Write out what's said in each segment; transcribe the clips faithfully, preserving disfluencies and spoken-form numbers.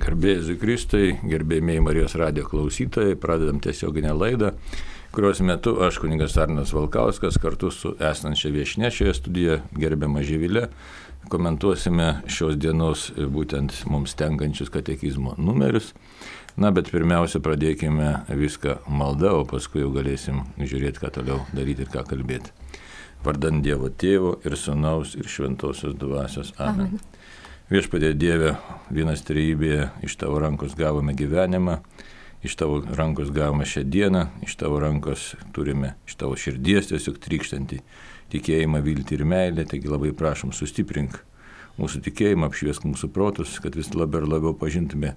Garbėjai Kristui, gerbėjai Marijos radijo klausytojai, pradedam tiesioginę laidą, kurios metu aš, kunigas Arnas Valkauskas, kartu su esančia viešnia šioje studijoje, gerbiama Živilė, komentuosime šios dienos būtent mums tenkančius katekizmo numerius. Na, bet pirmiausia, pradėkime viską malda, o paskui jau galėsim žiūrėti, ką toliau daryti ir ką kalbėti. Vardan Dievo Tėvo ir Sūnaus ir Šventosios Dvasios. Amen. Amen. Viešpatie Dieve, vienas trejybėje, iš Tavo rankos gavome gyvenimą, iš Tavo rankos gavome šią dieną, iš Tavo rankos turime, iš Tavo širdies tiesiog trykštantį tikėjimą, viltį ir meilę, taigi labai prašom sustiprink mūsų tikėjimą, apšviesk mūsų protus, kad vis labiau ir labiau pažintume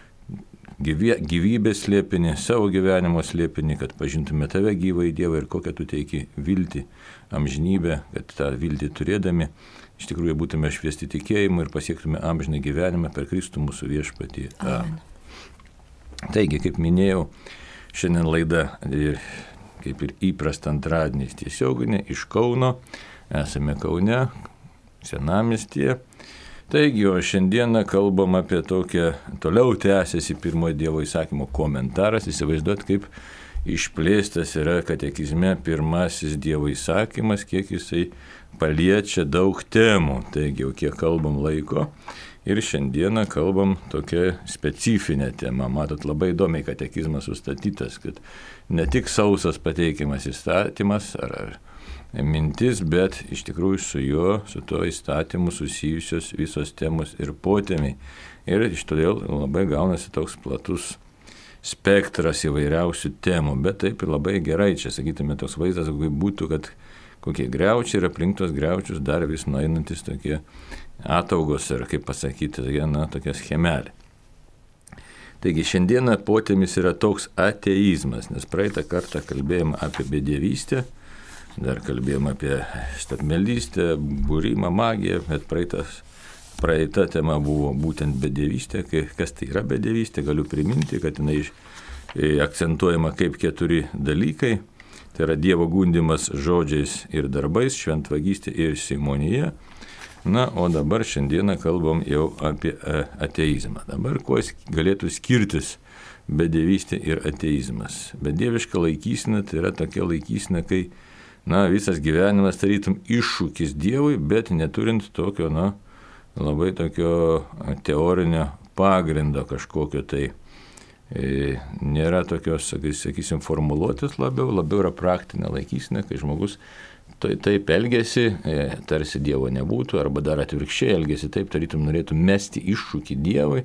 gyvybės slėpinį, savo gyvenimo slėpinį, kad pažintume Tave gyvą į Dievą ir kokią Tu teiki viltį, amžinybę, kad tą viltį turėdami iš tikrųjų būtume šviesti tikėjimu ir pasiektume amžiną gyvenimą per Kristų mūsų viešpatį. Amen. Taigi, kaip minėjau, šiandien laida, kaip ir įprasta antradieniais tiesioginė, iš Kauno. Esame Kaune, Senamiestyje. Taigi, o šiandieną kalbam apie tokią, toliau tęsiasi pirmojo Dievo įsakymo komentaras. Įsivaizduot, kaip išplėstas yra katekizme pirmasis Dievo įsakymas, kiek jisai paliečia daug temų. Taigi, jau kiek kalbam laiko ir šiandieną kalbam tokia specifinė tema. Matot, labai įdomiai katekizmas sustatytas, kad ne tik sausas pateikiamas įstatymas ar, ar mintis, bet iš tikrųjų su juo, su tuo įstatymu susijusios visos temos ir potemiai. Ir iš todėl labai gaunasi toks platus spektras įvairiausių temų, bet taip ir labai gerai, čia sakytume toks vaizdas, kaip būtų, kad kokie griaučiai ir aplink tos griaučius dar vis nueinantis tokie ataugos ir, kaip pasakyti, tokie, na, tokia schemelė. Taigi šiandieną potemis yra toks ateizmas, nes praeitą kartą kalbėjome apie bedievystę, dar kalbėjome apie stabmeldystę, būrimą, magiją, bet praeitas Praeita tema buvo būtent bedievystė. Kas tai yra bedievystė, galiu priminti, kad jinai akcentuojama kaip keturi dalykai. Tai yra Dievo gundymas žodžiais ir darbais, šventvagystė ir simonija. Na, o dabar šiandieną kalbam jau apie ateizmą. Dabar kuo galėtų skirtis bedievystė ir ateizmas? Bedieviška laikysena tai yra tokia laikysena, kai na, visas gyvenimas tarytum iššūkis Dievui, bet neturint tokio, na, labai tokio teorinio pagrindo kažkokio tai. E, nėra tokios, sakysim, formuluotės labiau, labiau yra praktinė laikysena, kai žmogus tai, taip elgesi, e, tarsi Dievo nebūtų, arba dar atvirkščiai elgesi taip, tarytum norėtų mesti iššūkį Dievui,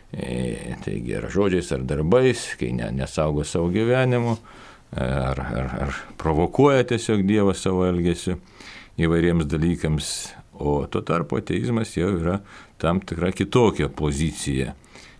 e, taigi ar žodžiais, ar darbais, kai ne, nesaugo savo gyvenimu, ar, ar, ar provokuoja tiesiog Dievą savo elgesiu įvairiems dalykams. O tuo tarpu ateizmas jau yra tam tikra kitokia pozicija,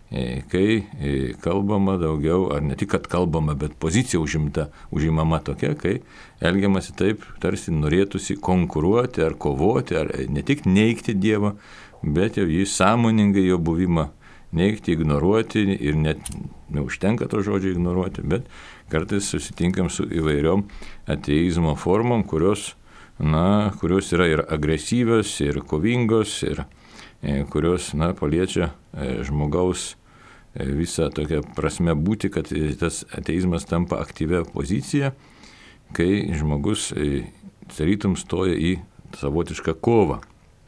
kai kalbama daugiau, ar ne tik, kad kalbama, bet pozicija užimta, užimama tokia, kai elgiamasi taip, tarsi norėtųsi konkuruoti ar kovoti, ar ne tik neigti Dievą, bet jau jį sąmoningai jo buvimą neigti, ignoruoti ir net neužtenka to žodžio ignoruoti, bet kartais susitinkam su įvairiom ateizmo formom, kurios na, kurios yra ir agresyvios, ir kovingos, ir e, kurios, na, paliečia e, žmogaus e, visą tokią prasme būti, kad e, tas ateizmas tampa aktyvia pozicija, kai žmogus e, tarytum stoja į savotišką kovą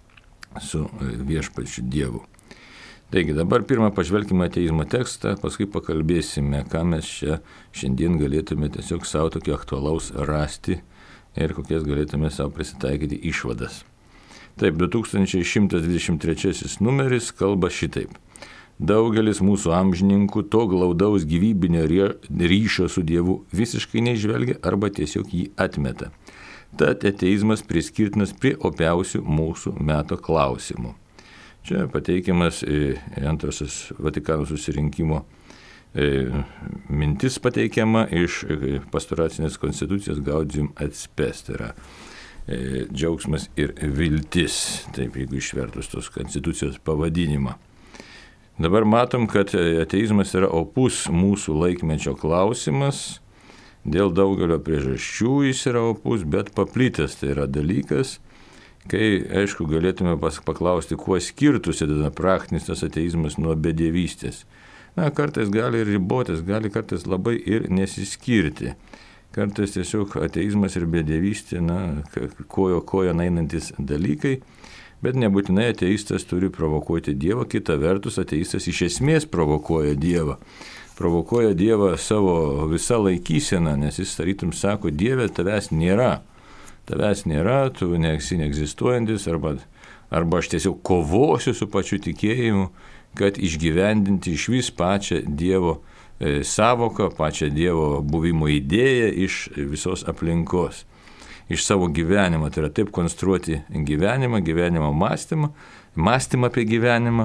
su e, viešpačiu Dievu. Taigi dabar pirmą pažvelkime ateizmo tekstą, paskui pakalbėsime, ką mes čia šiandien galėtume tiesiog savo tokio aktualaus rasti ir kokias galėtume savo prisitaikyti išvadas. Taip, du tūkstančiai šimtas dvidešimt trečiasis numeris kalba šitaip. Daugelis mūsų amžininkų to glaudaus gyvybinio ryšio su Dievu visiškai neižvelgia arba tiesiog jį atmeta. Tad ateizmas priskirtinas prie opiausių mūsų meto klausimų. Čia pateikiamas antrasis Vatikano susirinkimo mintis pateikiama iš pastoracinės konstitucijos Gaudium et Spes, tai yra e, džiaugsmas ir viltis, taip jeigu išvertus tos konstitucijos pavadinimą. Dabar matom, kad ateizmas yra opus mūsų laikmečio klausimas, dėl daugelio priežasčių jis yra opus, bet paplitęs tai yra dalykas kai, aišku, galėtume paklausti, kuo skirtųsi tada praktinis tas ateizmas nuo bedievystės. Na, kartais gali ir ribotis, gali kartais labai ir nesiskirti. Kartais tiesiog ateizmas ir bedievystė, na, kojo kojo einantis dalykai, bet nebūtinai ateistas turi provokuoti Dievą, kita vertus ateistas iš esmės provokuoja Dievą. Provokuoja Dievą savo visą laikyseną, nes jis tarytum sako, Dieve, tavęs nėra. Tavęs nėra, tu neesi neegzistuojantis, arba, arba aš tiesiog kovosiu su pačiu tikėjimu, kad išgyvendinti iš vis pačią Dievo e, savoką, pačią Dievo buvimo idėją iš visos aplinkos, iš savo gyvenimo. Tai yra taip konstruoti gyvenimą, gyvenimo mąstymą, mąstymą apie gyvenimą,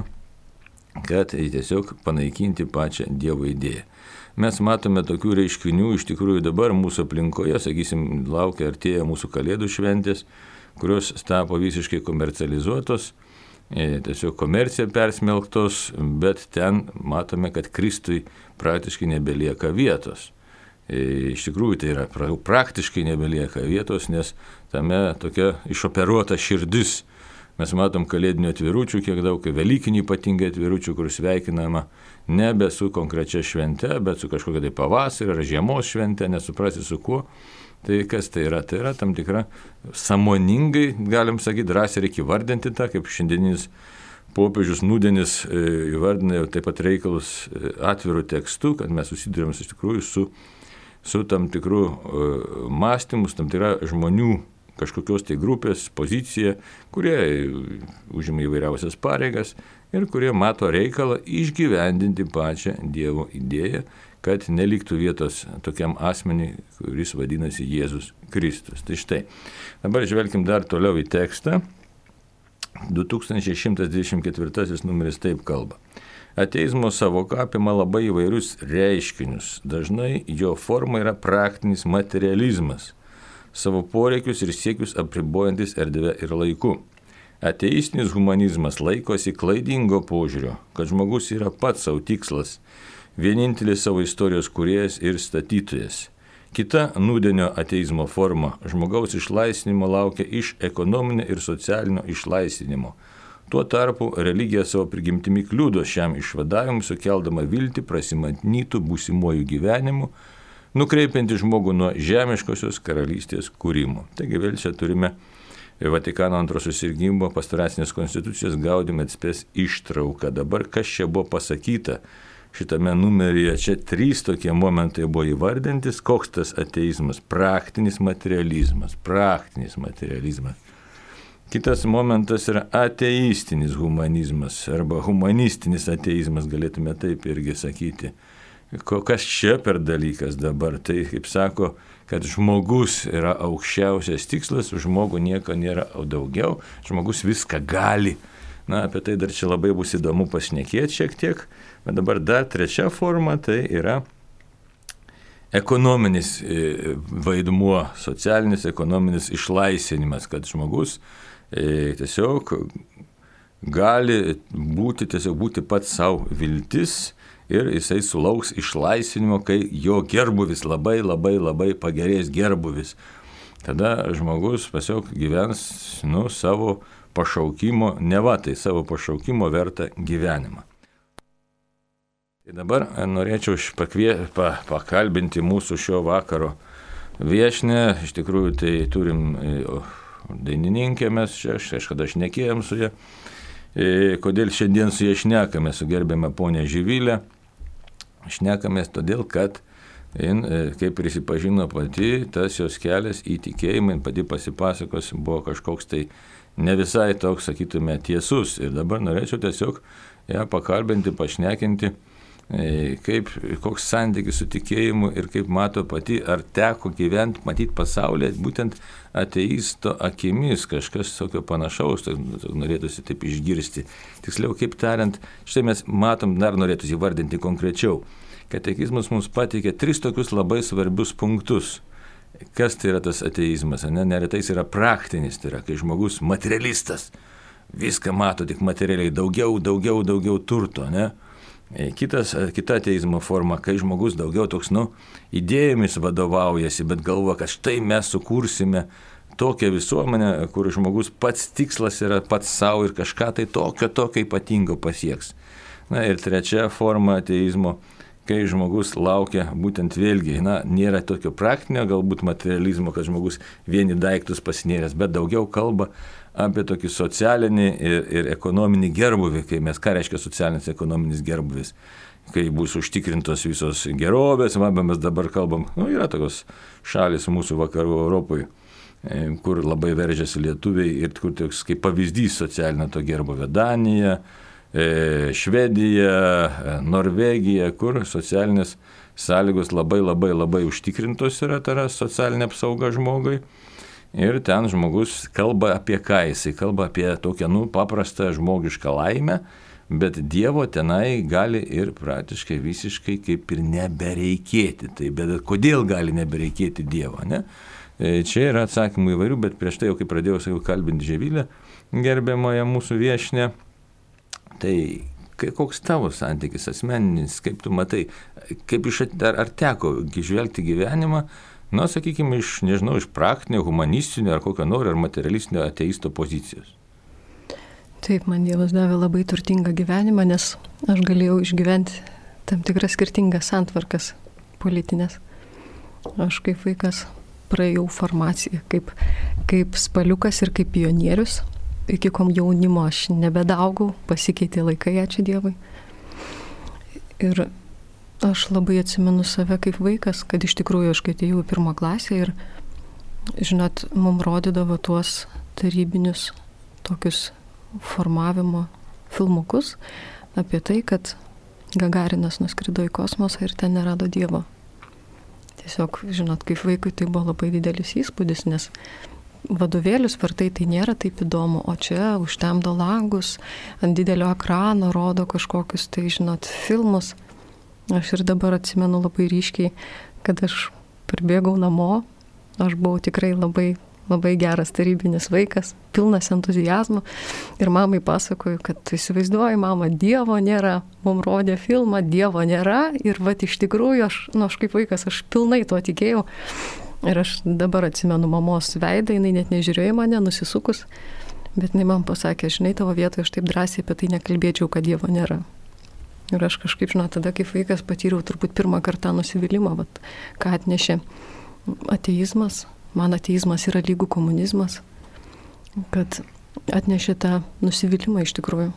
kad tiesiog panaikinti pačią Dievo idėją. Mes matome tokių reiškinių iš tikrųjų dabar mūsų aplinkoje, sakysim, laukia artėja mūsų kalėdų šventės, kurios tapo visiškai komercializuotos, tiesiog komercija persmelktos, bet ten matome, kad Kristui praktiškai nebelieka vietos. Iš tikrųjų tai yra praktiškai nebelieka vietos, nes tame tokia išoperuota širdis. Mes matom kalėdinių atviručių, kiek daug, velykinių ypatingai atviručių, kur sveikinama nebe su konkrečia švente, bet su kažkokia tai pavasario ar žiemos švente, nesuprasi su kuo. Tai kas tai yra? Tai yra tam tikra sąmoningai, galim sakyti, drąsiai reikia vardinti tą, kaip šiandieninis popiežius Nudenis įvardina taip pat reikalus atvirų tekstų, kad mes susidurėm iš tikrųjų su, su tam tikrų mąstymus, tam tikra žmonių kažkokios tai grupės pozicija, kurie užima įvairiausias pareigas ir kurie mato reikalą išgyvendinti pačią Dievo idėją, kad neliktų vietos tokiam asmeniui, kuris vadinasi Jėzus Kristus. Tai štai, dabar žvelkim dar toliau į tekstą. du tūkstančiai šimtas dvidešimt ketvirtasis numeris taip kalba. Ateizmo savoka apima labai įvairius reiškinius. Dažnai jo forma yra praktinis materializmas, savo poreikius ir siekius apribojantis erdvę ir laiku. Ateistinis humanizmas laikosi klaidingo požiūrio, kad žmogus yra pats savo tikslas, vienintelis savo istorijos kūrėjas ir statytojas. Kita Nudenio ateizmo forma – žmogaus išlaisvinimo laukia iš ekonominio ir socialinio išlaisvinimo. Tuo tarpu religija savo prigimtimi kliudo šiam išvadavimui, sukeldama viltį prasimanytų būsimuoju gyvenimu, nukreipianti žmogų nuo žemiškosios karalystės kūrimo. Taigi vėl čia turime Vatikano antro susirgimo pastoracinės konstitucijos Gaudium et Spes ištrauką. Dabar kas čia buvo pasakyta šitame numeryje? Čia trys tokie momentai buvo įvardintis, koks tas ateizmas. Praktinis materializmas. Praktinis materializmas. Kitas momentas yra ateistinis humanizmas arba humanistinis ateizmas, galėtume taip irgi sakyti. Kas čia per dalykas dabar? Tai, kaip sako, kad žmogus yra aukščiausias tikslas, žmogų nieko nėra daugiau, žmogus viską gali. Na, apie tai dar čia labai bus įdomu pašnekėti šiek tiek, bet dabar dar trečia forma, tai yra ekonominis vaidmuo, socialinis ekonominis išlaisvinimas, kad žmogus e, tiesiog gali būti, tiesiog būti pats savo viltis, ir jisai sulauks išlaisvinimo, kai jo gerbuvis labai labai labai pagerės gerbuvis. Tada žmogus tiesiog gyvens nu, savo pašaukimo, neva tai savo pašaukimo vertą gyvenimą. Tai dabar norėčiau pakvie, pa, pakalbinti mūsų šio vakaro viešinę. Iš tikrųjų tai turim dainininkę mes čia, aš kažkada šnekėjom su ja. Kodėl šiandien su ja šnekame, su gerbiama ponė Živilė? Šnekamės todėl, kad, jin, kaip prisipažino pati, tas jos kelias į tikėjimą, jin pati pasipasakos, buvo kažkoks tai ne visai toks, sakytume, tiesus. Ir dabar norėčiau tiesiog ją pakalbinti, pašnekinti, kaip, koks santykis su tikėjimu ir kaip mato pati, ar teko gyventi, matyti pasaulyje, būtent ateisto akimis, kažkas tokio panašaus, tai norėtųsi taip išgirsti. Tiksliau, kaip tariant, štai mes matom, dar norėtųsi įvardinti konkrečiau. Katekizmas mums pateikia tris tokius labai svarbius punktus. Kas tai yra tas ateizmas? Ne? Neretai jis yra praktinis, tai yra, kai žmogus materialistas, viską mato tik materialiai, daugiau, daugiau, daugiau turto, ne? Kitas, kita ateizmo forma, kai žmogus daugiau toks, nu, idėjomis vadovaujasi, bet galvoja, kad štai mes sukursime tokią visuomenę, kur žmogus pats tikslas yra pats savo ir kažką tai tokio, tokio ypatingo pasieks. Na ir trečia forma ateizmo, kai žmogus laukia būtent vėlgi, na, nėra tokio praktinio galbūt materializmo, kad žmogus vieni daiktus pasinėręs, bet daugiau kalba apie tokį socialinį ir, ir ekonominį gerbuvį, kai mes, ką reiškia socialinis ekonominis gerbuvis, kai bus užtikrintos visos gerovės, va, mes dabar kalbam, nu, yra tokios šalis mūsų vakarų Europoje, kur labai veržiasi lietuviai ir kur toks kaip pavyzdys socialinio to gerbuvio Danija, Švedija, Norvegija, kur socialinės sąlygos labai labai labai užtikrintos yra, tai yra socialinė apsauga žmogui. Ir ten žmogus kalba apie ką, jisai kalba apie tokią, nu, paprastą žmogišką laimę, bet Dievo tenai gali ir praktiškai visiškai kaip ir nebereikėti. Tai bet kodėl gali nebereikėti Dievo, ne? Čia yra atsakymų įvairių, bet prieš tai jau kai pradėjau, sakiau, kalbinti Živilę, gerbiamoje mūsų viešinę, tai koks tavo santykis asmeninis, kaip tu matai, kaip iš, ar, ar teko žvelgti gyvenimą, na, sakykime, iš, nežinau, iš praktinio, humanistinio ar kokio nori, ar materialistinio ateisto pozicijos. Taip, man Dievas davė labai turtingą gyvenimą, nes aš galėjau išgyventi tam tikras skirtingas santvarkas politinės. Aš kaip vaikas praėjau formaciją, kaip, kaip spaliukas ir kaip pionierius. Iki kom jaunimo aš nebedaugau, pasikeitė laikai, ačiū Dievui. Ir aš labai atsimenu save kaip vaikas, kad iš tikrųjų aš kai atėjau į pirmą klasę ir, žinot, mums rodydavo tuos tarybinius tokius formavimo filmukus apie tai, kad Gagarinas nuskrido į kosmosą ir ten nerado Dievo. Tiesiog, žinot, kaip vaikui tai buvo labai didelis įspūdis, nes vadovėlius vartai tai nėra taip įdomu, o čia užtemdo langus, ant didelio ekrano rodo kažkokius tai, žinot, filmus. Aš ir dabar atsimenu labai ryškiai, kad aš parbėgau namo, aš buvau tikrai labai, labai geras tarybinis vaikas, pilnas entuzijazmo ir mamai pasakoju, kad įsivaizduoju, mama, Dievo nėra, mums rodė filmą, Dievo nėra ir vat iš tikrųjų aš, nu, aš kaip vaikas, aš pilnai tuo tikėjau ir aš dabar atsimenu mamos veidą, jinai net nežiūrėjo į mane, nusisukus, bet jinai man pasakė, žinai, tavo vietoje aš taip drąsiai apie tai nekalbėčiau, kad Dievo nėra. Ir aš kažkaip, žinau, tada kaip vaikas patyriau turbūt pirmą kartą nusivylimą, vat, ką atnešė ateizmas. Man ateizmas yra lygų komunizmas, kad atnešė tą nusivylimą iš tikrųjų.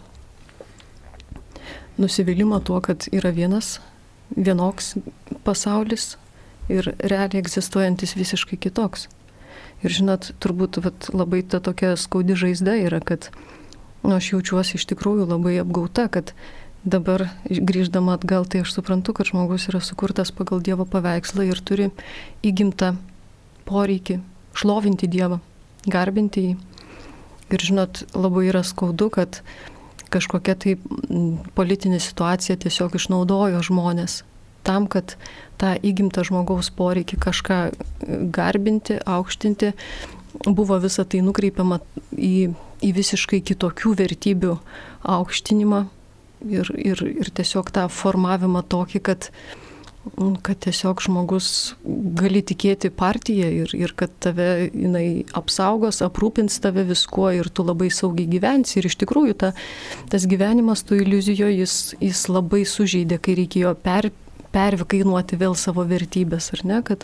Nusivylimą tuo, kad yra vienas, vienoks pasaulis ir realiai egzistuojantis visiškai kitoks. Ir žinot, turbūt vat, labai ta tokia skaudi žaizda yra, kad nu, aš jaučiuosi iš tikrųjų labai apgauta, kad dabar grįždama atgal, tai aš suprantu, kad žmogus yra sukurtas pagal Dievo paveikslą ir turi įgimtą poreikį šlovinti Dievą, garbinti jį. Ir žinot, labai yra skaudu, kad kažkokia tai politinė situacija tiesiog išnaudojo žmonės tam, kad tą įgimtą žmogaus poreikį kažką garbinti, aukštinti, buvo visa tai nukreipiama į, į visiškai kitokių vertybių aukštinimą ir, ir, ir tiesiog tą formavimą tokį, kad kad tiesiog žmogus gali tikėti partiją ir, ir kad tave jinai apsaugos, aprūpins tave viskuo ir tu labai saugiai gyvensi. Ir iš tikrųjų ta, tas gyvenimas tų iliuzijoje jis, jis labai sužeidė, kai reikėjo per, pervikainuoti vėl savo vertybės, ar ne, kad,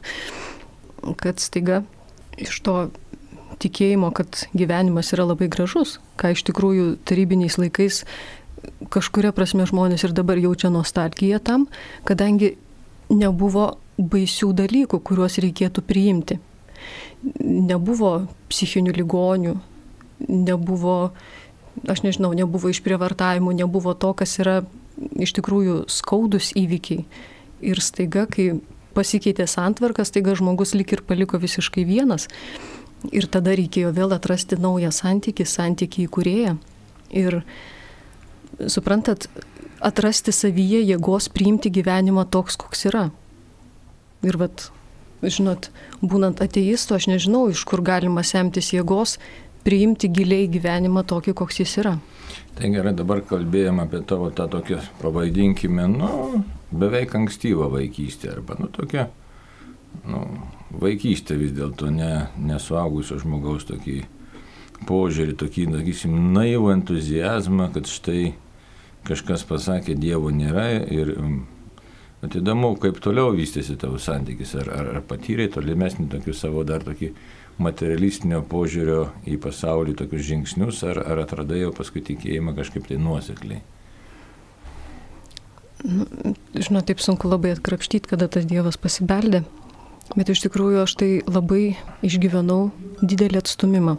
kad staiga iš to tikėjimo, kad gyvenimas yra labai gražus, ką iš tikrųjų tarybiniais laikais kažkuria prasme žmonės ir dabar jaučia nostalgiją tam, kadangi nebuvo baisių dalykų, kuriuos reikėtų priimti. Nebuvo psichinių ligonių, nebuvo, aš nežinau, nebuvo išprievartavimų, nebuvo to, kas yra iš tikrųjų skaudus įvykiai. Ir staiga, kai pasikeitė santvarka, staiga žmogus lik ir paliko visiškai vienas. Ir tada reikėjo vėl atrasti naują santykį, santykį į kūrėją. Ir suprantat, atrasti savyje jėgos priimti gyvenimą toks, koks yra. Ir vat, žinot, būnant ateistu, aš nežinau, iš kur galima semtis jėgos priimti giliai gyvenimą tokį, koks jis yra. Tai gerai, dabar kalbėjom apie tavo tą tokią, pavadinkime, nu, beveik ankstyvą vaikystę, arba, nu, tokią nu, vaikystė vis dėlto, ne, nesuaugusio žmogaus tokį požiūrį, tokį, sakysim, naivų entuzijazmą, kad štai kažkas pasakė, Dievo nėra ir įdomu, kaip toliau vystėsi tavo santykis, ar, ar, ar patyrei tolimesnį tokių savo dar tokį materialistinio požiūrio į pasaulį tokius žingsnius, ar, ar atradai jau paskui tikėjimą kažkaip tai nuosekliai? Nu, žinot, taip sunku labai atkrapštyti, kada tas Dievas pasibeldė, bet iš tikrųjų aš tai labai išgyvenau didelį atstumimą.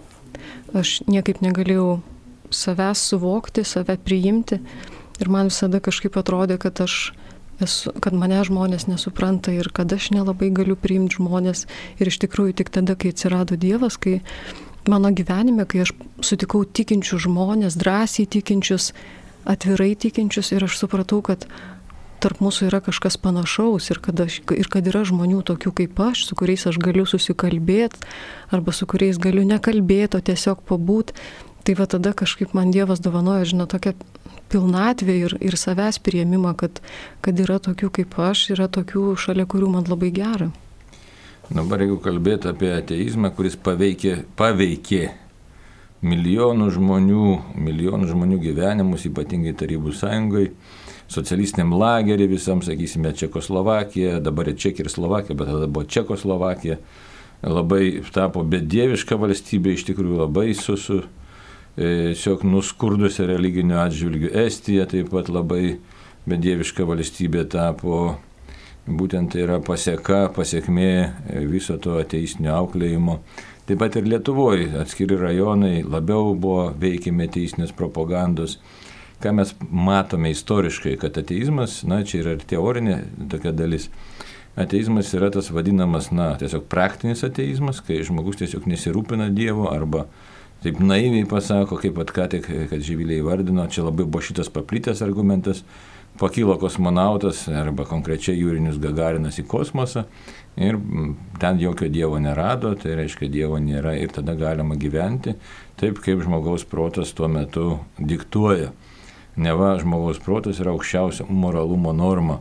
Aš niekaip negalėjau savęs suvokti, save priimti ir man visada kažkaip atrodė, kad aš esu, kad mane žmonės nesupranta ir kad aš nelabai galiu priimti žmonės. Ir iš tikrųjų tik tada, kai atsirado Dievas, kai mano gyvenime, kai aš sutikau tikinčius žmonės, drąsiai tikinčius, atvirai tikinčius ir aš supratau, kad tarp mūsų yra kažkas panašaus ir kad, aš, ir kad yra žmonių tokių kaip aš, su kuriais aš galiu susikalbėti arba su kuriais galiu nekalbėti, o tiesiog pabūti. Tai va tada kažkaip man Dievas dovanojo, žinau, tokią pilnatvę ir, ir savęs priėmimą, kad, kad yra tokių kaip aš, yra tokių šalia kurių man labai gera. Dabar jeigu kalbėti apie ateizmą, kuris paveikė, paveikė milijonų žmonių, milijonų žmonių gyvenimus, ypatingai Tarybų Sąjungai, socialistiniam lagerį visam, sakysime, Čekoslovakija, dabar yra Čekija ir Slovakija, bet tada buvo Čekoslovakija, labai tapo bedieviška valstybė, iš tikrųjų labai su, su tiesiog nuskurdusi religiniu atžvilgiu. Estija taip pat labai bedieviška valstybė tapo, būtent tai yra paseka, pasiekmė viso to ateistinio auklėjimo. Taip pat ir Lietuvoje atskiri rajonai labiau buvo veikiami ateistinės propagandos. Ką mes matome istoriškai, kad ateizmas, na čia yra ir teorinė tokia dalis, ateizmas yra tas vadinamas, na tiesiog praktinis ateizmas, kai žmogus tiesiog nesirūpina Dievo arba taip naiviai pasako, kaip pat ką tik, kad Živilė įvardino, čia labai buvo šitas paplitęs argumentas, pakilo kosmonautas arba konkrečiai Jūrinis Gagarinas į kosmosą ir ten jokio Dievo nerado, tai reiškia Dievo nėra ir tada galima gyventi taip, kaip žmogaus protas tuo metu diktuoja. Neva žmogaus protas yra aukščiausia moralumo norma.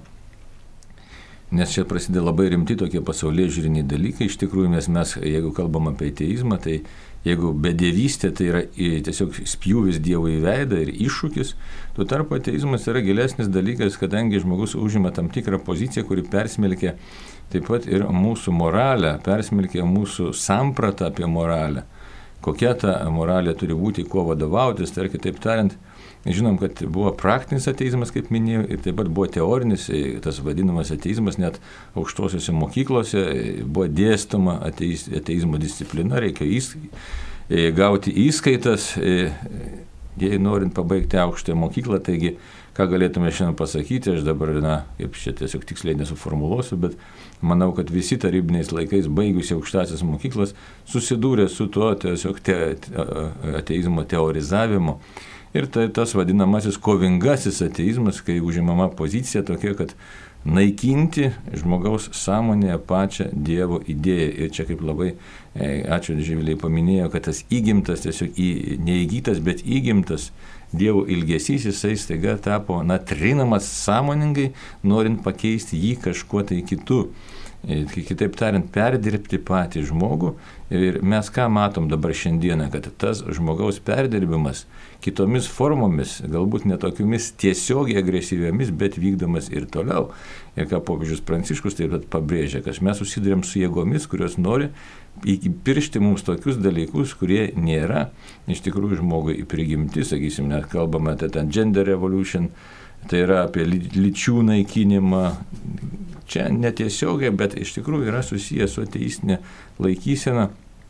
Nes čia prasideda labai rimti tokie pasaulyje žiūriniai dalykai. Iš tikrųjų, mes, mes jeigu kalbam apie ateizmą, tai jeigu bedevystė tai yra tiesiog spjūvis Dievo į veidą ir iššūkis, tuo tarpu ateizmas yra gilesnis dalykas, kadangi žmogus užima tam tikrą poziciją, kuri persmelkia taip pat ir mūsų moralę, persmelkia mūsų sampratą apie moralę. Kokia ta moralė turi būti, kuo vadovautis, tai kitaip tariant, žinom, kad buvo praktinis ateizmas, kaip minėjau, ir taip pat buvo teorinis, tas vadinamas ateizmas, net aukštosiuose mokyklose buvo dėstoma ateiz, ateizmo disciplina, reikia įs, gauti įskaitas, jei norint pabaigti aukštąją mokyklą, taigi, ką galėtume šiandien pasakyti, aš dabar, na, kaip čia tiesiog tiksliai nesuformuluosiu, bet manau, kad visi tarybiniais laikais baigusi aukštąsias mokyklas susidūrė su tuo tiesiog te, te, ateizmo teorizavimu. Ir tai tas vadinamasis kovingasis ateizmas, kai užimama pozicija tokia, kad naikinti žmogaus sąmonėje pačią Dievo idėją. Ir čia kaip labai, ačiū Živiliai paminėjo, kad tas įgimtas, tiesiog į, neįgytas, bet įgimtas Dievo ilgesys, jisai staiga tapo, na, trinamas sąmoningai, norint pakeisti jį kažkuo tai kitu. Kitaip tariant, perdirbti patį žmogų. Ir mes ką matom dabar šiandieną, kad tas žmogaus perdirbimas kitomis formomis, galbūt netokiomis tiesiogiai agresyviomis, bet vykdomas ir toliau. Ir ką popiežius Pranciškus taip pat pabrėžia, kad mes susidurėm su jėgomis, kurios nori įpiršti mums tokius dalykus, kurie nėra iš tikrųjų žmogui prigimti, sakysim, net kalbame apie tą gender revolution, tai yra apie lyčių naikinimą. Čia netiesiogiai, bet iš tikrųjų yra susijęs su ateistinė laikysena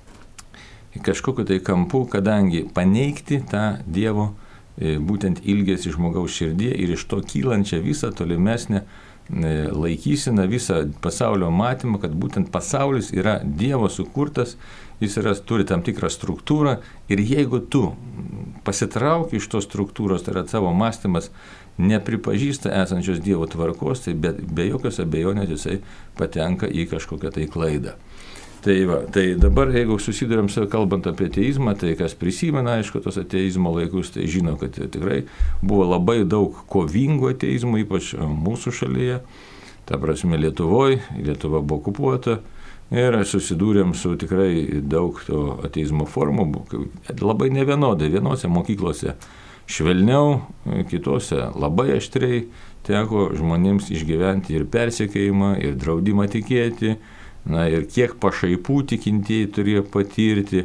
kažkokiu tai kampu, kadangi paneigti tą Dievo būtent ilgesį žmogaus širdyje ir iš to kylančią visą tolimesnę laikyseną, visą pasaulio matymą, kad būtent pasaulis yra Dievo sukurtas, jis yra, turi tam tikrą struktūrą ir jeigu tu pasitrauki iš tos struktūros, tai yra savo mąstymas, nepripažįsta esančios Dievo tvarkos, tai be, be jokios abejonės jisai patenka į kažkokią tai klaidą. Tai, va, tai dabar, jeigu susidurėm su kalbant apie ateizmą, tai kas prisimena, aišku, tos ateizmo laikus, tai žino, kad tikrai buvo labai daug kovingų ateizmų, ypač mūsų šalyje. Ta prasme, Lietuvoje, Lietuva buvo okupuota, ir susidūrėm su tikrai daug to ateizmo formų, labai nevienodai, vienose mokyklose švelniau, kitose labai aštriai teko žmonėms išgyventi ir persekiojimą, ir draudimą tikėti, na ir kiek pašaipų tikintieji turėjo patirti.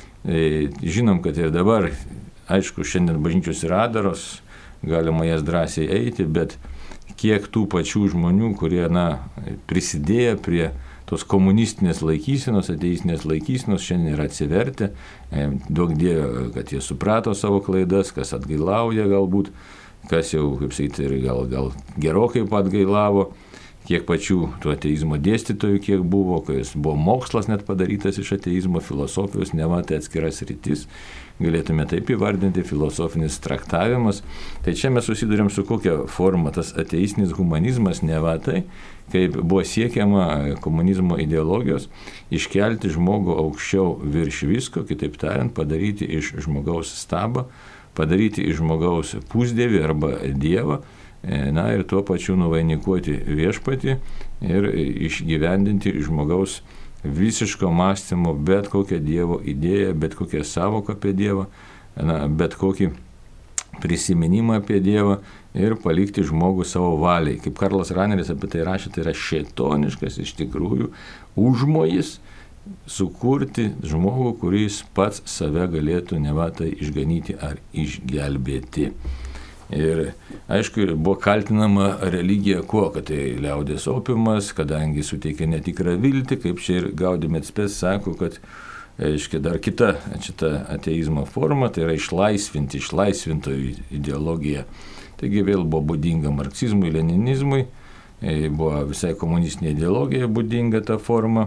Žinom, kad ir dabar, aišku, šiandien bažnyčios yra atdaros, galima jas drąsiai eiti, bet kiek tų pačių žmonių, kurie, na, prisidėjo prie tos komunistinės laikysenos, ateistinės laikysenos, šiandien yra atsivertę, duok Dieve, kad jie suprato savo klaidas, kas atgailauja galbūt, kas jau, kaip sakyti, gal, gal gerokai atgailavo, kiek pačių tų ateizmo dėstytojų, kiek buvo, kai buvo mokslas net padarytas iš ateizmo, filosofijos, neva tai atskiras rytis, galėtume taip įvardinti, filosofinis traktavimas. Tai čia mes susidurėm su kokia forma tas ateistinis humanizmas, neva tai, kaip buvo siekiama komunizmo ideologijos iškelti žmogų aukščiau virš visko, kitaip tariant, padaryti iš žmogaus stabą, padaryti iš žmogaus pusdievį arba dievą, na ir tuo pačiu nuvainikuoti viešpatį ir išgyvendinti žmogaus visiško mąstymo bet kokią Dievo idėją, bet kokią savoką apie Dievą, na, bet kokį prisiminimą apie Dievą ir palikti žmogų savo valiai. Kaip Karlas Raneris apie tai rašė, tai yra šėtoniškas iš tikrųjų užmojis sukurti žmogų, kuris pats save galėtų neva tai išganyti ar išgelbėti. Ir aišku, buvo kaltinama religija kuo, kad tai liaudės opiumas, kadangi suteikia netikrą viltį, kaip čia ir Gaudimec Spes sako, kad aiškiai dar kita šita ateizmo forma, tai yra išlaisvinti, išlaisvintojų ideologija. Taigi vėl buvo būdinga marksizmui, leninizmui, buvo visai komunistinė ideologija būdinga ta forma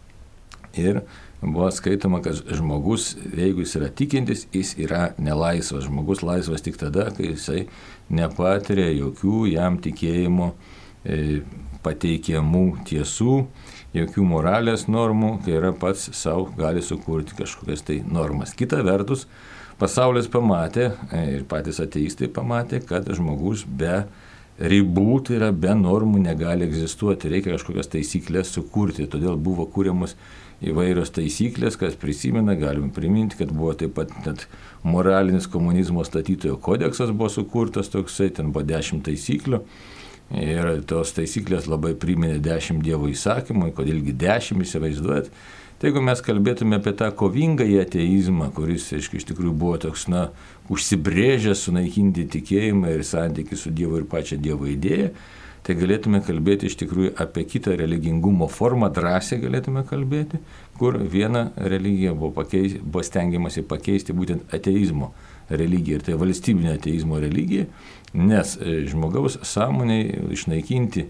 ir buvo skaitoma, kad žmogus, jeigu jis yra tikintis, jis yra nelaisvas. Žmogus laisvas tik tada, kai jisai nepatiria jokių jam tikėjimo e, pateikiamų tiesų, jokių moralės normų, kai yra pats savo gali sukurti kažkokias tai normas. Kita vertus, pasaulis pamatė ir patys ateistai pamatė, kad žmogus be ribų, tai yra be normų negali egzistuoti, reikia kažkokias taisyklės sukurti, todėl buvo kūriamos įvairios taisyklės, kas prisimena, galime priminti, kad buvo taip pat net moralinis komunizmo statytojo kodeksas buvo sukurtas toksai, ten buvo dešimt taisyklių ir tos taisyklės labai priminė dešimt Dievo įsakymų, kodėlgi dešimt įsivaizduojat. Tai jeigu mes kalbėtume apie tą kovingąjį ateizmą, kuris, aišku, iš tikrųjų buvo toks, na, užsibrėžęs sunaikinti tikėjimą ir santykį su Dievu ir pačią Dievo idėją, tai galėtume kalbėti iš tikrųjų apie kitą religingumo formą, drąsiai galėtume kalbėti, kur vieną religiją buvo, pakeis, buvo stengiamasi pakeisti būtent ateizmo religiją, ir tai valstybinė ateizmo religija, nes žmogaus sąmonėj išnaikinti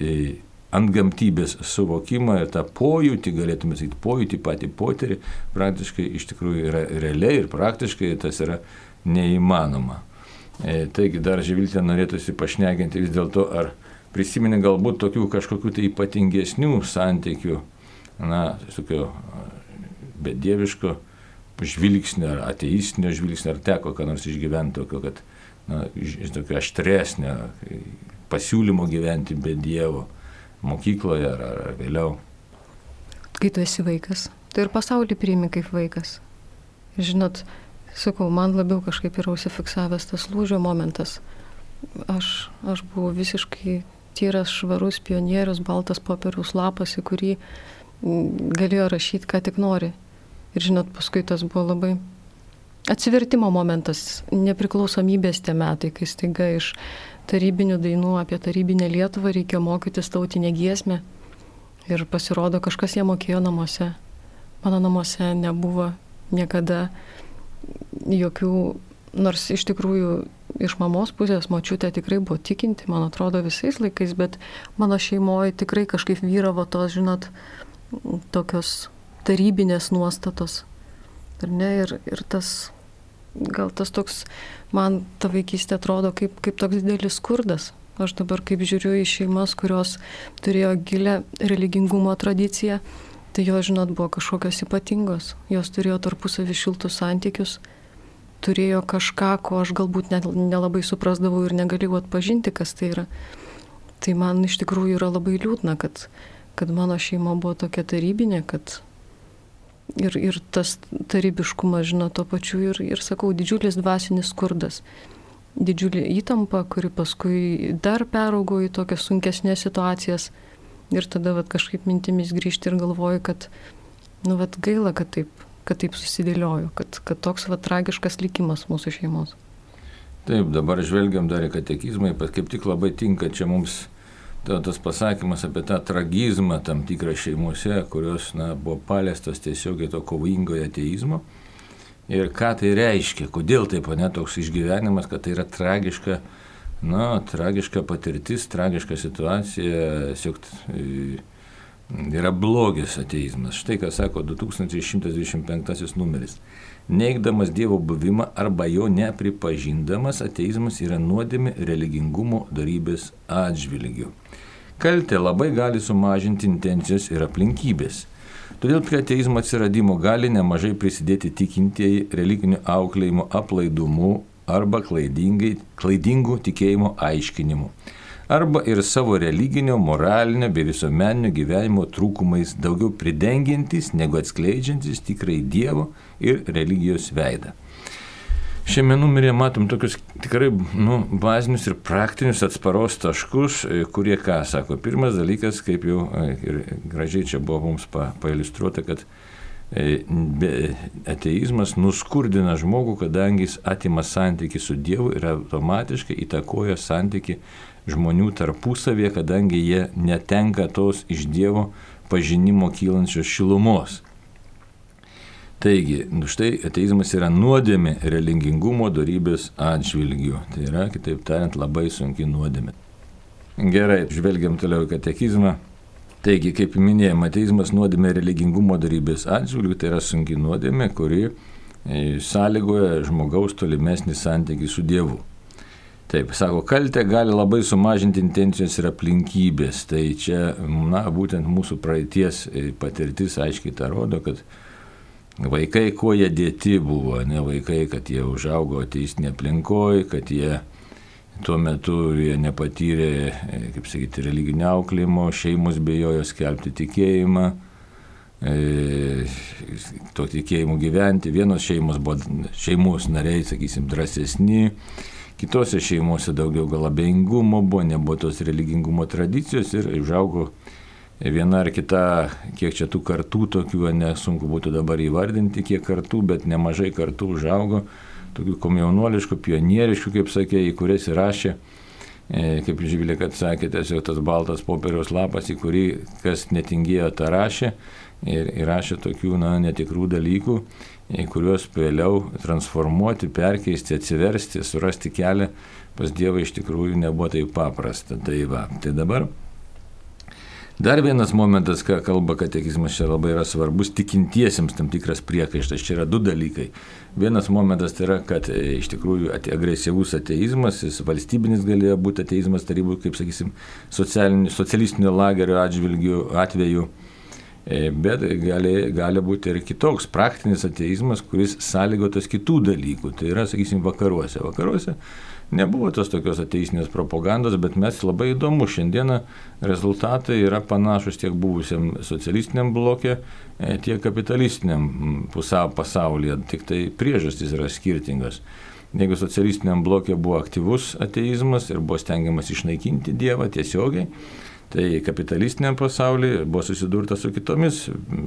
antgamtybės suvokimą ir tą pojūtį, galėtume sakyti, pojūtį, patį potyrį, praktiškai iš tikrųjų yra realiai ir praktiškai tas yra neįmanoma. Taigi dar Živiltė norėtųsi pašnekinti vis dėlto, ar prisiminė galbūt tokių kažkokių tai ypatingesnių santykių, na, tokio bedieviško žvilgsnio ar ateistinio žvilgsnio, ar teko ką nors išgyventi tokio, kad, na, tokio aštresnio pasiūlymo gyventi be Dievo mokykloje ar, ar vėliau. Kai tu esi vaikas, tai ir pasaulį priimi kaip vaikas. Žinot, sakau, man labiau kažkaip yra užsifiksavęs tas lūžio momentas. Aš, aš buvau visiškai tyras, švarus pionierius, baltas popieriaus lapas, į kurį galėjo rašyti, ką tik nori. Ir žinot, paskui tas buvo labai atsivertimo momentas, nepriklausomybės tie metai, kai staiga iš tarybinių dainų apie tarybinę Lietuvą reikėjo mokytis tautinę giesmę. Ir pasirodo, kažkas ją mokėjo namuose. Mano namuose nebuvo niekada jokių, nors iš tikrųjų iš mamos pusės močiutė tikrai buvo tikinti, man atrodo, visais laikais, bet mano šeimoje tikrai kažkaip vyravo tos, žinot, tokios tarybinės nuostatos. Ir, ne, ir, ir tas, gal tas toks, man ta vaikystė atrodo kaip, kaip toks didelis skurdas. Aš dabar kaip žiūriu į šeimas, kurios turėjo gilę religingumo tradiciją, tai jos, žinot, buvo kažkokios ypatingos. Jos turėjo tarpusavį šiltus santykius, turėjo kažką, ko aš galbūt net nelabai suprasdavau ir negalėjau atpažinti, kas tai yra. Tai man iš tikrųjų yra labai liūdna, kad, kad mano šeima buvo tokia tarybinė, kad ir, ir tas tarybiškumas, žinot, to pačiu ir, ir sakau, didžiulis dvasinis skurdas, didžiulė įtampa, kuri paskui dar peraugo į tokias sunkesnės situacijas ir tada vat, kažkaip mintimis grįžti ir galvoju, kad, nu, vat, gaila, kad taip, kad taip susidėliojo, kad, kad toks vat, tragiškas likimas mūsų šeimos. Taip, dabar žvelgiam dar į katekizmą, kaip tik labai tinka čia mums tas pasakymas apie tą tragizmą tam tikrą šeimose, kurios na, buvo paliestos tiesiogiai to kovingojo ateizmo. Ir ką tai reiškia, kodėl taip, ne, toks išgyvenimas, kad tai yra tragiška, na, tragiška patirtis, tragiška situacija, siog, yra blogis ateizmas. Štai ką sako du tūkstančiai šimtas dvidešimt penktasis numeris. Neigdamas Dievo buvimą arba jo nepripažindamas, ateizmas yra nuodėmė religingumo dorybės atžvilgiu. Kaltė labai gali sumažinti intencijos ir aplinkybės. Todėl prie ateizmo atsiradimo gali nemažai prisidėti tikintieji religinių auklėjimo aplaidumu arba klaidingų tikėjimo aiškinimu, arba ir savo religinio, moralinio bei visuomeninio gyvenimo trūkumais daugiau pridengiantis negu atskleidžiantis tikrai Dievo ir religijos veidą. Šiame numeryje matom tokius tikrai nu, bazinius ir praktinius atsparos taškus, kurie ką sako. Pirmas dalykas, kaip jau ir gražiai čia buvo mums pa, pailiustruota, kad ateizmas nuskurdina žmogų, kadangi jis atima santykį su Dievu ir automatiškai įtakoja santykį žmonių tarpusavėje, kadangi jie netenka tos iš Dievo pažinimo kylančios šilumos. Taigi, štai ateizmas yra nuodėmė religingumo dorybės atžvilgiu. Tai yra, kitaip tariant, labai sunki nuodėmė. Gerai, žvelgiam toliau į katekizmą. Taigi, kaip minėjom, ateizmas nuodėmė religingumo dorybės atžvilgiu, tai yra sunki nuodėmė, kuri sąlygoja žmogaus tolimesnį santykį su Dievu. Taip, sako, kaltė gali labai sumažinti intencijos ir aplinkybės. Tai čia, na, būtent mūsų praeities patirtis aiškiai tą rodo, kad vaikai, kuo jie dėti buvo, ne vaikai, kad jie užaugo ateistinėje aplinkoje, kad jie tuo metu jie nepatyrė, kaip sakyti, religinio auklėjimo, šeimos bijojo skelbti tikėjimą, e, to tikėjimu gyventi. Vienos šeimos buvo šeimos nariai, sakysim, drąsesni, kitose šeimose daugiau gal abejingumo buvo, nebuvo tos religingumo tradicijos ir užaugo viena ar kita, kiek čia tų kartų tokių, nesunku būtų dabar įvardinti, kiek kartų, bet nemažai kartų užaugo, tokių komjaunuoliškų, pionieriškų, kaip sakė, į kurias įrašė, e, kaip Živilė, kad sakė, tiesiog tas baltas popieriaus lapas, į kurį kas netingėjo, tą rašė ir įrašė tokių, na, netikrų dalykų, į kuriuos vėliau transformuoti, perkeisti, atsiversti, surasti kelią pas Dievą iš tikrųjų nebuvo taip paprasta. Tai va, tai dabar dar vienas momentas, ką kalba katekizmas, čia labai yra svarbus, tikintiesiems tam tikras priekaištas, čia yra du dalykai. Vienas momentas tai yra, kad e, iš tikrųjų ate, agresyvus ateizmas, jis valstybinis galėjo būti ateizmas tarybų, kaip sakysim, socialistinio lagerio atžvilgių atveju, e, bet gali, gali būti ir kitoks praktinis ateizmas, kuris sąlygotas kitų dalykų, tai yra, sakysim, vakaruose. Vakaruose nebuvo tos tokios ateistinės propagandos, bet mes labai įdomu, šiandieną rezultatai yra panašus tiek buvusiam socialistiniam blokė, tiek kapitalistiniam pasaulyje, tik tai priežastys yra skirtingos. Jeigu socialistiniam blokė buvo aktyvus ateizmas ir buvo stengiamas išnaikinti Dievą tiesiogiai, tai kapitalistiniam pasaulyje buvo susidurta su kitomis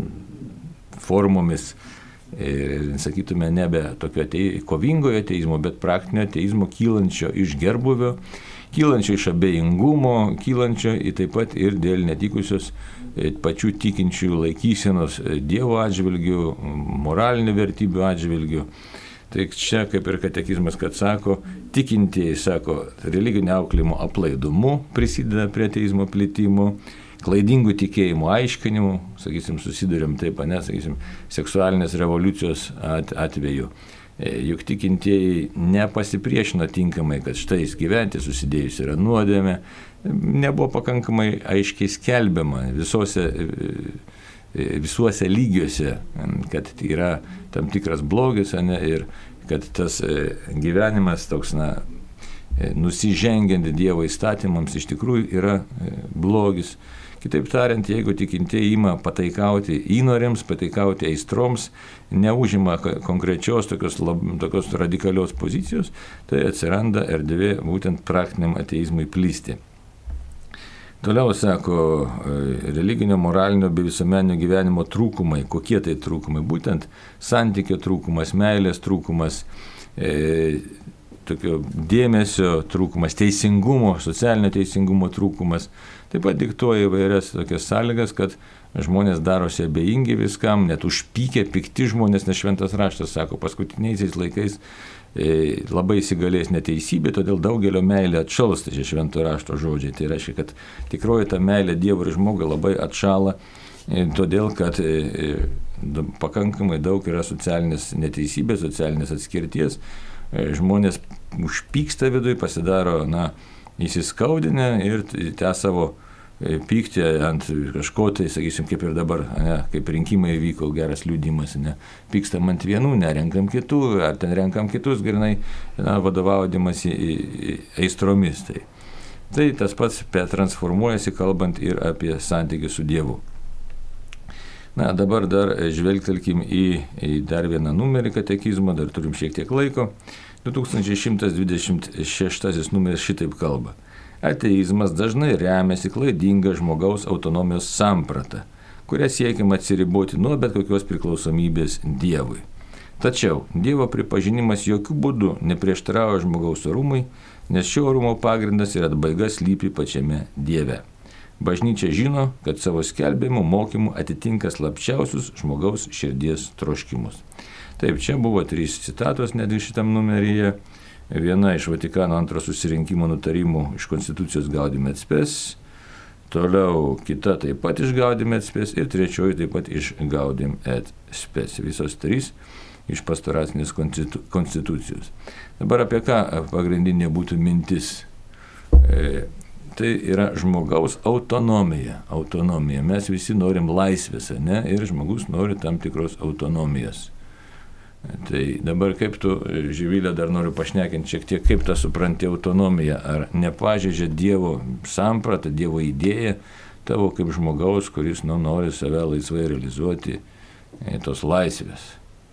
formomis. Ir sakytume, nebe tokio atei, kovingojo ateizmo, bet praktinio ateizmo kylančio iš gerbuvio, kylančio iš abejingumo, kylančio taip pat ir dėl netikusios pačių tikinčių laikysenos Dievo atžvilgių, moralinių vertybių atžvilgių. Tai čia, kaip ir katekizmas, kad sako, tikintieji, sako, religinio auklėjimo aplaidumu prisideda prie ateizmo plitimo, klaidingų tikėjimų aiškinimų, sakysim, susidurėm taip, ne, sakysim, seksualinės revoliucijos atveju. Juk tikintieji nepasipriešino tinkamai, kad štai gyventi susidėjus yra nuodėmė, nebuvo pakankamai aiškiai skelbiama visose, visuose lygiuose, kad yra tam tikras blogis, ne, ir kad tas gyvenimas toks, na, nusižengiant Dievo įstatymams iš tikrųjų yra blogis. Kitaip tariant, jeigu tikintieji ima pataikauti įnoriams, pataikauti aistroms, neužima konkrečios tokios, lab, tokios radikalios pozicijos, tai atsiranda erdvė būtent praktiniam ateizmui plisti. Toliau sako, religinio, moralinio bei visuomeninio gyvenimo trūkumai. Kokie tai trūkumai? Būtent santykio trūkumas, meilės trūkumas, e, tokio dėmesio trūkumas, teisingumo, socialinio teisingumo trūkumas. Taip pat diktuoja įvairias tokias sąlygas, kad žmonės darosi abejingi viskam, net užpykę, pikti žmonės, nes šventas raštas sako, paskutiniaisiais laikais e, labai įsigalės neteisybė, todėl daugelio meilė atšals, tai švento rašto žodžiai. Tai reiškia, kad tikroji ta meilė Dievo ir žmogui labai atšala, e, todėl kad e, e, pakankamai daug yra socialinės neteisybės, socialinės atskirties. E, žmonės užpyksta viduje, pasidaro, na, įsiskaudinę ir tą savo pyktį ant kažko, tai sakysim, kaip ir dabar, ne, kaip rinkimai vyko, geras liudimas, ne, pykstam ant vienų, nerenkam kitų, ar ten renkam kitus, grinai, na, vadovaudimas į, į, į aistromis. Tai. tai tas pats transformuojasi, kalbant ir apie santykį su Dievu. Na, dabar dar žvelgtelkim į, į dar vieną numerį katekizmo, dar turim šiek tiek laiko. du tūkstančiai šimtas dvidešimt šeštasis numeris šitaip kalba. Ateizmas dažnai remiasi klaidinga žmogaus autonomijos samprata, kuria siekiama atsiriboti nuo bet kokios priklausomybės Dievui. Tačiau Dievo pripažinimas jokių būdų neprieštarauja žmogaus orumui, nes šio orumo pagrindas ir atbaiga slypi pačiame Dieve. Bažnyčia žino, kad savo skelbimu mokymu atitinka slapčiausius žmogaus širdies troškimus. Taip, čia buvo trys citatos netgi šitam numeryje. Viena iš Vatikano antro susirinkimo nutarimų iš Konstitucijos Gaudium et Spes, toliau kita taip pat iš Gaudium et Spes ir trečioji taip pat iš Gaudium et Spes. Visos trys iš pastoracinės konstitucijos. Dabar apie ką pagrindinė būtų mintis? E, tai yra žmogaus autonomija. Autonomija. Mes visi norim laisvės, ne? Ir žmogus nori tam tikros autonomijos. Tai dabar kaip tu, Živilė, dar noriu pašnekinti šiek tiek, kaip tą supranti autonomiją, ar nepažeidžia Dievo sampratą, Dievo idėją tavo kaip žmogaus, kuris nu, nori save laisvai realizuoti, tos laisvės.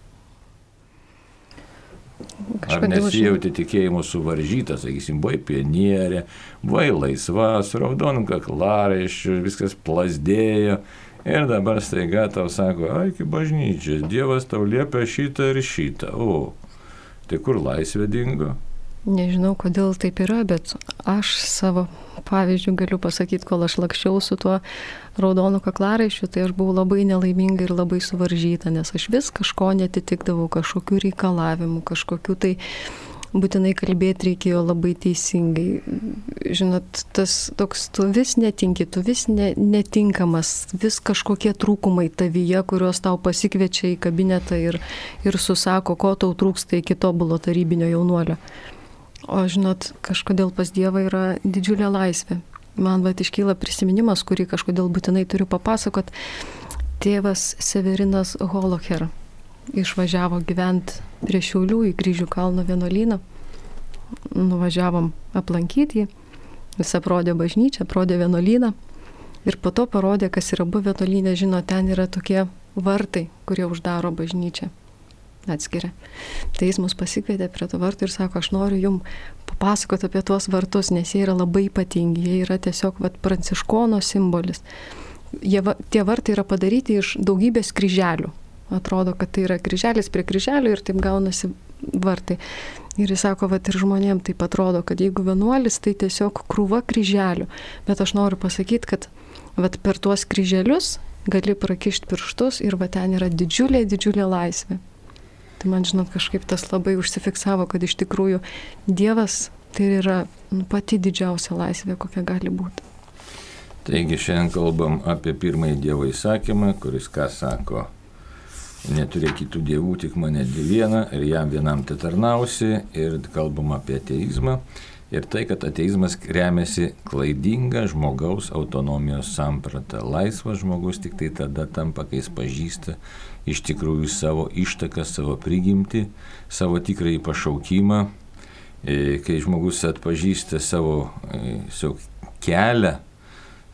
Ar nesijauti tikėjimo suvaržytas, sakysim, buvai pionierė, buvai laisva, su raudonu kaklaraiščiu, viskas plazdėjo. Ir dabar staiga tau sako, ai, iki bažnyčios, Dievas tau liepia šitą ir šitą. O, tai kur laisvė dingo? Nežinau, kodėl taip yra, bet aš savo pavyzdžių galiu pasakyti, kol aš lakščiau su tuo raudonu kaklaraiščiu, tai aš buvau labai nelaiminga ir labai suvaržyta, nes aš vis kažko netitikdavau, kažkokių reikalavimų, kažkokių tai būtinai kalbėti reikėjo labai teisingai. Žinot, tas toks, tu vis netinki, tu vis ne, netinkamas, vis kažkokie trūkumai tavyje, kuriuos tau pasikviečia į kabinetą ir, ir susako, ko tau trūksta iki tobulo tarybinio jaunuolio. O žinot, kažkodėl pas Dievą yra didžiulė laisvė. Man vat iškyla prisiminimas, kurį kažkodėl būtinai turiu papasakot. Tėvas Severinas Holocher išvažiavo gyventi prie Šiaulių į Kryžių kalno vienuolyną. Nuvažiavom aplankyti jį. Jis aprodė bažnyčią, aprodė vienuolyną. Ir po to parodė, kas yra buvę vienuolyne. Žino, ten yra tokie vartai, kurie uždaro bažnyčią. Atskiria. Tai jis mus pasikvietė prie to vartų ir sako, aš noriu jum papasakoti apie tuos vartus, nes jie yra labai ypatingi. Jie yra tiesiog vat, pranciškono simbolis. Jie, tie vartai yra padaryti iš daugybės kryželių. Atrodo, kad tai yra kryželis prie kryželio ir taip gaunasi vartai. Ir jis sako, vat ir žmonėms taip atrodo, kad jeigu vienuolis, tai tiesiog krūva kryželių. Bet aš noriu pasakyti, kad vat per tuos kryželius gali prakišti pirštus ir vat ten yra didžiulė, didžiulė laisvė. Tai man, žinot, kažkaip tas labai užsifiksavo, kad iš tikrųjų Dievas tai yra nu, pati didžiausia laisvė, kokia gali būti. Taigi šiandien kalbam apie pirmąjį Dievo įsakymą, kuris ką sako? Neturėk kitų dievų, tik mane vieną ir jam vienam te tarnausi. Ir kalbam apie ateizmą. Ir tai, kad ateizmas remiasi klaidinga žmogaus autonomijos samprata. Laisvas žmogus tik tai tada tampa, kai jis pažįsta iš tikrųjų savo ištaką, savo prigimtį, savo tikrąjį pašaukimą. Kai žmogus atpažįsta savo, savo kelią,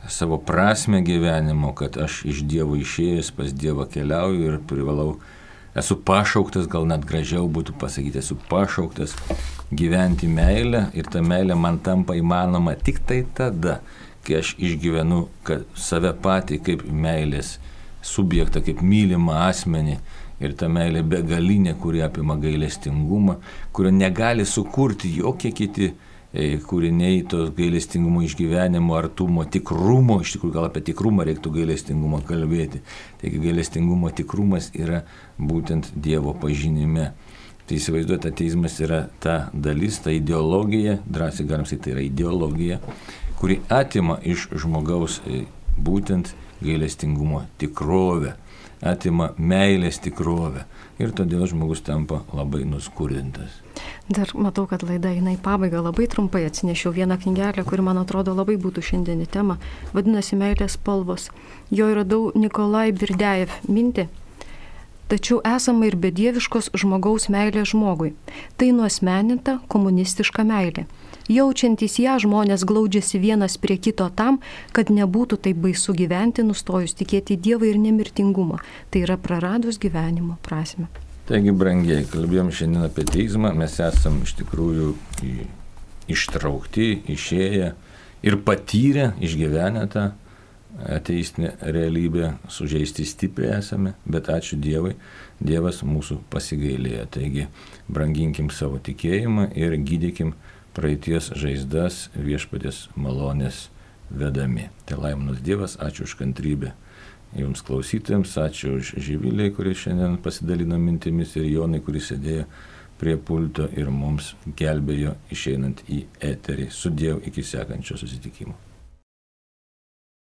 savo prasme gyvenimo, kad aš iš Dievo išėjęs pas Dievą keliauju ir privalau, esu pašauktas, gal net gražiau būtų pasakyti, esu pašauktas gyventi meilę ir ta meilė man tampa įmanoma tik tai tada, kai aš išgyvenu kad save patį kaip meilės subjektą, kaip mylimą asmenį ir ta meilė begalinė, kuri apima gailestingumą, kurio negali sukurti jokie kiti kūriniai to gailestingumo išgyvenimo, artumo, tikrumo, iš tikrųjų gal apie tikrumą reiktų gailestingumo kalbėti. Taigi gailestingumo tikrumas yra būtent Dievo pažinime. Tai įsivaizduoti, ateizmas yra ta dalis, ta ideologija, drąsiai galim sakyti, tai yra ideologija, kuri atima iš žmogaus būtent gailestingumo tikrovę, atima meilės tikrovę ir todėl žmogus tampa labai nuskurdintas. Dar matau, kad laida eina į pabaigą. Labai trumpai atsinešiau vieną knygelę, kuri man atrodo labai būtų šiandienį tema. Vadinasi Meilės spalvos. Jo radau Nikolai Birdejev mintį. Tačiau esama ir bedieviškos žmogaus meilė žmogui. Tai nuasmeninta komunistiška meilė. Jaučiantys ją žmonės glaudžiasi vienas prie kito tam, kad nebūtų taip baisu gyventi, nustojus tikėti Dievą ir nemirtingumą. Tai yra praradus gyvenimo prasme. Taigi, brangiai, kalbėjom šiandien apie ateizmą, mes esam iš tikrųjų ištraukti, išėję ir patyrę, išgyvenę tą ateistinę realybę, sužeisti stipriai esame, bet ačiū Dievui, Dievas mūsų pasigailėjo. Taigi, branginkim savo tikėjimą ir gydykim praeities žaizdas viešpaties malonės vedami. Tai laiminus Dievas, ačiū už kantrybę. Jums klausytojams, ačiū už Živilį, kuris šiandien pasidalino mintimis ir Jonai, kuris sėdėjo prie pulto ir mums gelbėjo išeinant į eterį. Sudiev iki sekančio susitikimo.